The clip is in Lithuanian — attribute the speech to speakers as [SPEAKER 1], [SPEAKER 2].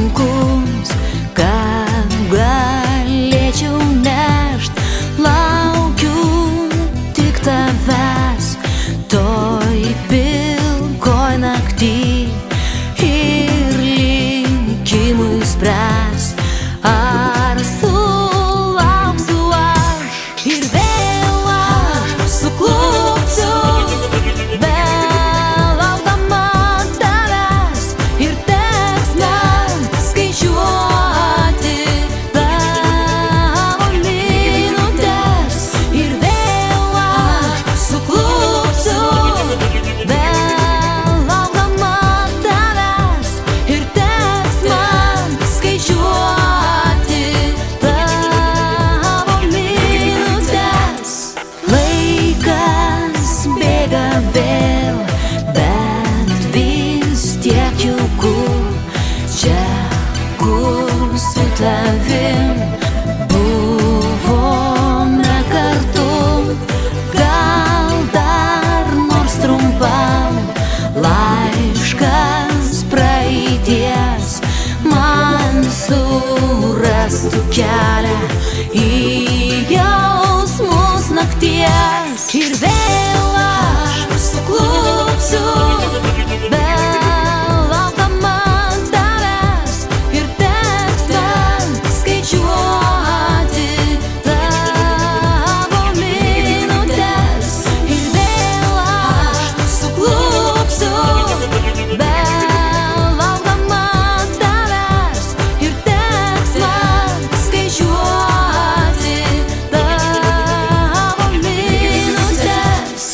[SPEAKER 1] sunkus, kad galėčiau nešt. Laukiu tik tavęs toj pilkoj nakty ir likimui spręst, ar sulauksiu aš ir vėl aš suklupsiu, belaukdama tavęs, ir teks man skaičiuoti tavo minutes. Ir vėl aš suklupsiu, belaukdama tavęs, ir teks man skaičiuoti tavo minutes. Laikas bėga vėl, bet vis tiek jauku čia, kur su tavim buvome kartu. Gal dar nors trumpam laiškas praeities man surastų kelią į jausmus nakties. Ir vėl aš suklupsiu, belaukdama tavęs, ir teks man skaičiuoti tavo minutes. Ir vėl aš suklupsiu, belaukdama tavęs, ir teks man skaičiuoti tavo minutes.